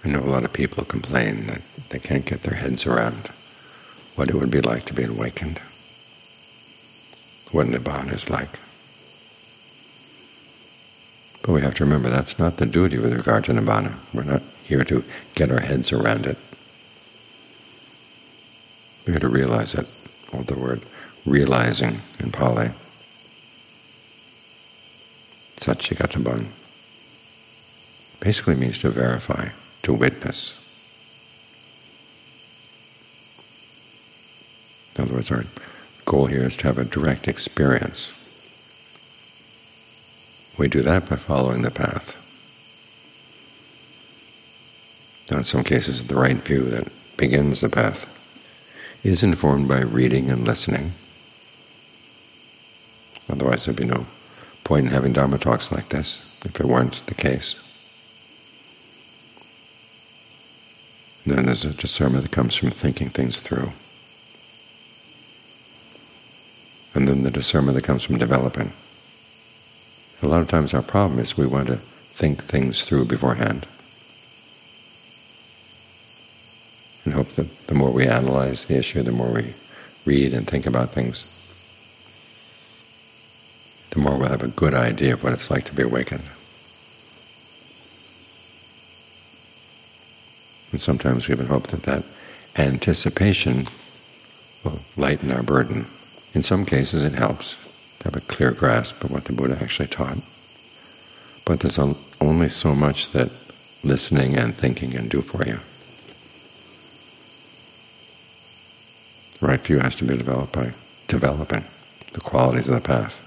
I know a lot of people complain that they can't get their heads around what it would be like to be awakened, what Nibbana is like. But we have to remember that's not the duty with regard to Nibbana. We're not here to get our heads around it. We're here to realize it. Or the word realizing in Pali, Satchigattabban, basically means to verify, to witness. In other words, our goal here is to have a direct experience. We do that by following the path. Now, in some cases, the right view that begins the path is informed by reading and listening. Otherwise, there'd be no point in having Dharma talks like this if it weren't the case. And then there's a discernment that comes from thinking things through. And then the discernment that comes from developing. A lot of times our problem is we want to think things through beforehand and hope that the more we analyze the issue, the more we read and think about things, the more we'll have a good idea of what it's like to be awakened. And sometimes we even hope that that anticipation will lighten our burden. In some cases it helps to have a clear grasp of what the Buddha actually taught. But there's only so much that listening and thinking can do for you. The right view has to be developed by developing the qualities of the path.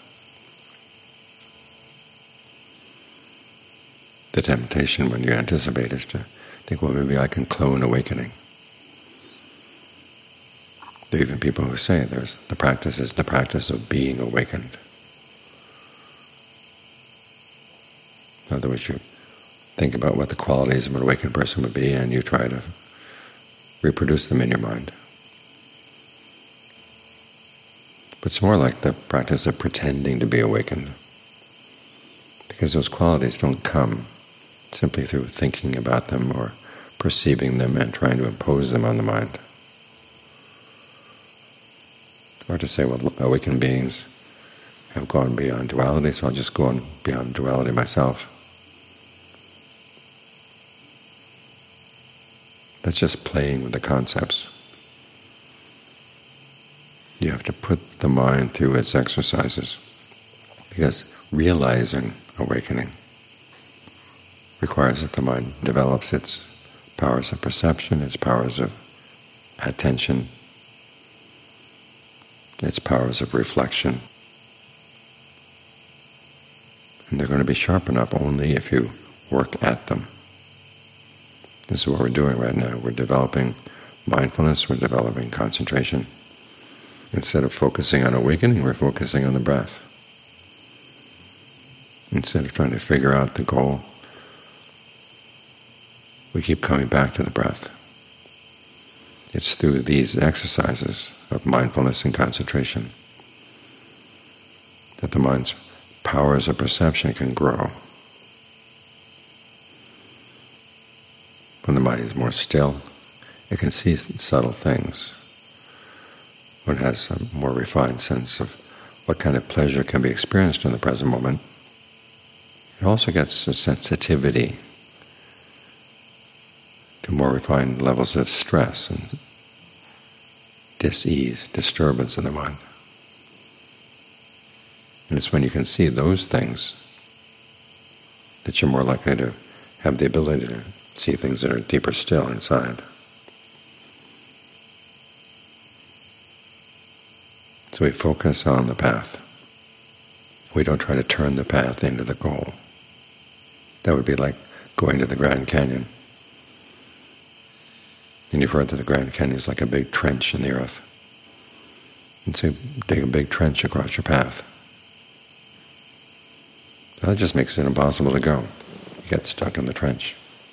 The temptation when you anticipate is to think, well, maybe I can clone awakening. There are even people who say the practice is the practice of being awakened. In other words, you think about what the qualities of an awakened person would be and you try to reproduce them in your mind. But it's more like the practice of pretending to be awakened, because those qualities don't come simply through thinking about them or perceiving them and trying to impose them on the mind. Or to say, well, awakened beings have gone beyond duality, so I'll just go on beyond duality myself. That's just playing with the concepts. You have to put the mind through its exercises, because realizing awakening requires that the mind develops its powers of perception, its powers of attention, its powers of reflection. And they're going to be sharp enough only if you work at them. This is what we're doing right now. We're developing mindfulness, we're developing concentration. Instead of focusing on awakening, we're focusing on the breath. Instead of trying to figure out the goal, we keep coming back to the breath. It's through these exercises of mindfulness and concentration that the mind's powers of perception can grow. When the mind is more still, it can see subtle things. When it has a more refined sense of what kind of pleasure can be experienced in the present moment, it also gets a sensitivity to more refined levels of stress and dis-ease, disturbance in the mind. And it's when you can see those things that you're more likely to have the ability to see things that are deeper still inside. So we focus on the path. We don't try to turn the path into the goal. That would be like going to the Grand Canyon. And you've heard that the Grand Canyon is like a big trench in the earth. And so you dig a big trench across your path. That just makes it impossible to go. You get stuck in the trench.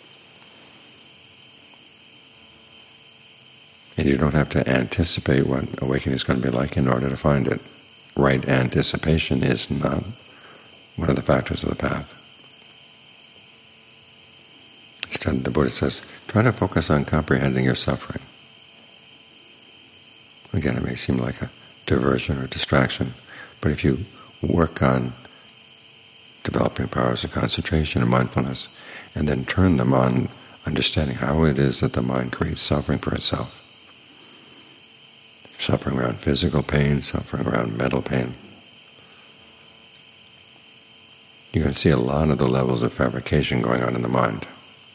And you don't have to anticipate what awakening is going to be like in order to find it. Right anticipation is not one of the factors of the path. It's Instead, the Buddha says, try to focus on comprehending your suffering. Again, it may seem like a diversion or distraction, but if you work on developing powers of concentration and mindfulness, and then turn them on understanding how it is that the mind creates suffering for itself, suffering around physical pain, suffering around mental pain, you can see a lot of the levels of fabrication going on in the mind.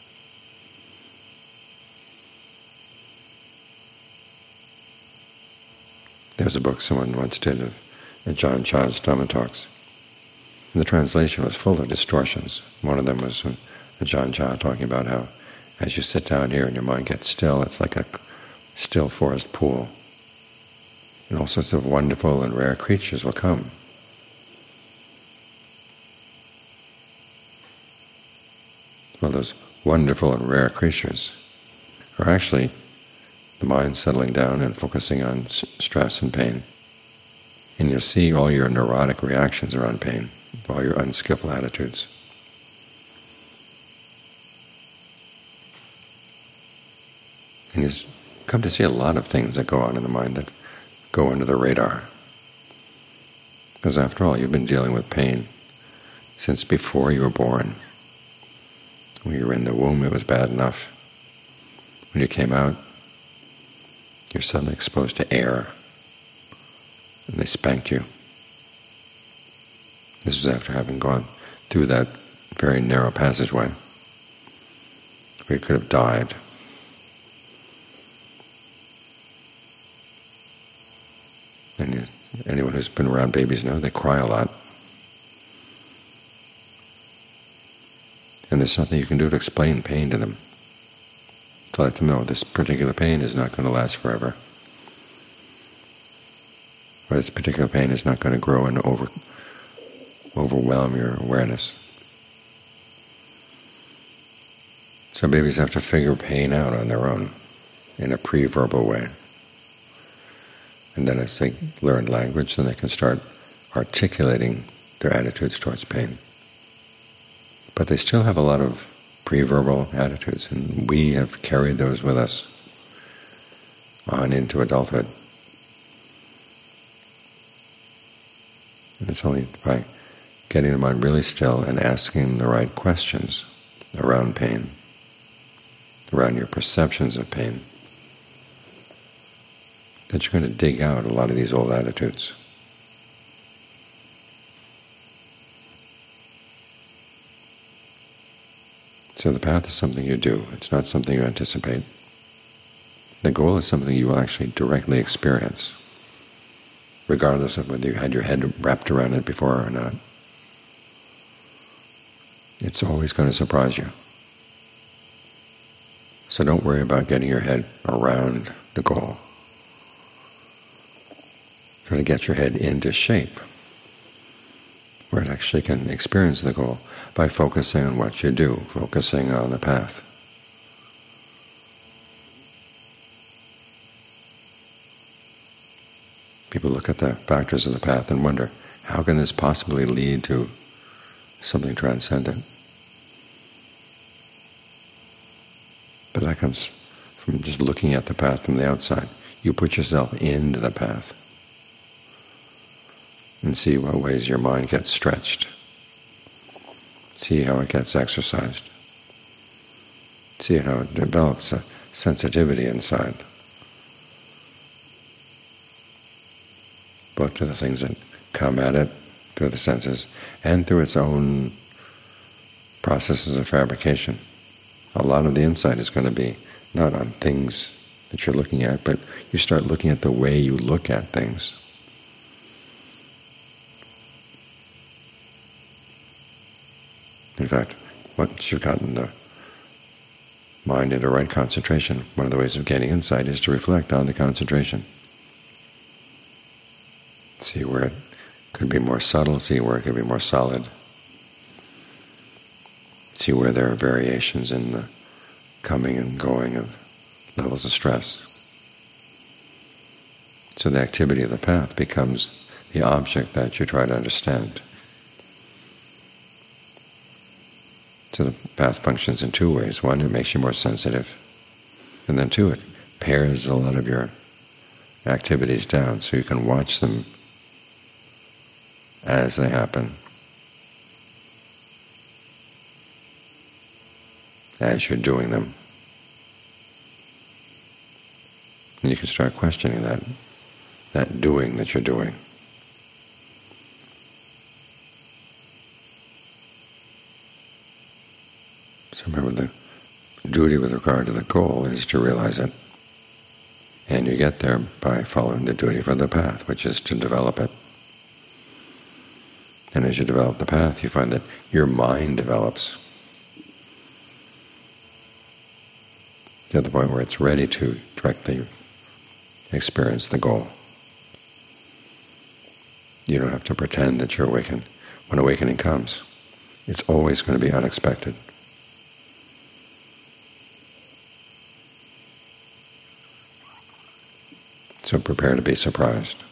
There's a book someone once did of Ajahn Chah's Dhamma talks, and the translation was full of distortions. One of them was Ajahn Chah talking about how as you sit down here and your mind gets still, it's like a still forest pool, and all sorts of wonderful and rare creatures will come. Well, those wonderful and rare creatures are actually the mind settling down and focusing on stress and pain. And you'll see all your neurotic reactions around pain, all your unskillful attitudes. And you come to see a lot of things that go on in the mind that go under the radar. Because after all, you've been dealing with pain since before you were born. When you were in the womb, it was bad enough. When you came out, you're suddenly exposed to air, and they spanked you. This was after having gone through that very narrow passageway where you could have died. And anyone who's been around babies knows they cry a lot. And there's nothing you can do to explain pain to them, to let them know this particular pain is not going to last forever, or this particular pain is not going to grow and overwhelm your awareness. So babies have to figure pain out on their own in a pre-verbal way. And then as they learn language, then they can start articulating their attitudes towards pain. But they still have a lot of pre-verbal attitudes, and we have carried those with us on into adulthood. And it's only by getting the mind really still and asking the right questions around pain, around your perceptions of pain, that you're going to dig out a lot of these old attitudes. So the path is something you do. It's not something you anticipate. The goal is something you will actually directly experience, regardless of whether you had your head wrapped around it before or not. It's always going to surprise you. So don't worry about getting your head around the goal. Try to get your head into shape, where it actually can experience the goal by focusing on what you do, focusing on the path. People look at the factors of the path and wonder, how can this possibly lead to something transcendent? But that comes from just looking at the path from the outside. You put yourself into the path and see what ways your mind gets stretched. See how it gets exercised. See how it develops a sensitivity inside, both to the things that come at it through the senses and through its own processes of fabrication. A lot of the insight is going to be not on things that you're looking at, but you start looking at the way you look at things. In fact, once you've gotten the mind into right concentration, one of the ways of gaining insight is to reflect on the concentration. See where it could be more subtle, see where it could be more solid. See where there are variations in the coming and going of levels of stress. So the activity of the path becomes the object that you try to understand. So the path functions in two ways. One, it makes you more sensitive, and then two, it pares a lot of your activities down so you can watch them as they happen, as you're doing them. And you can start questioning that doing that you're doing. So remember, the duty with regard to the goal is to realize it. And you get there by following the duty for the path, which is to develop it. And as you develop the path, you find that your mind develops to the point where it's ready to directly experience the goal. You don't have to pretend that you're awakened. When awakening comes, it's always going to be unexpected. So prepare to be surprised.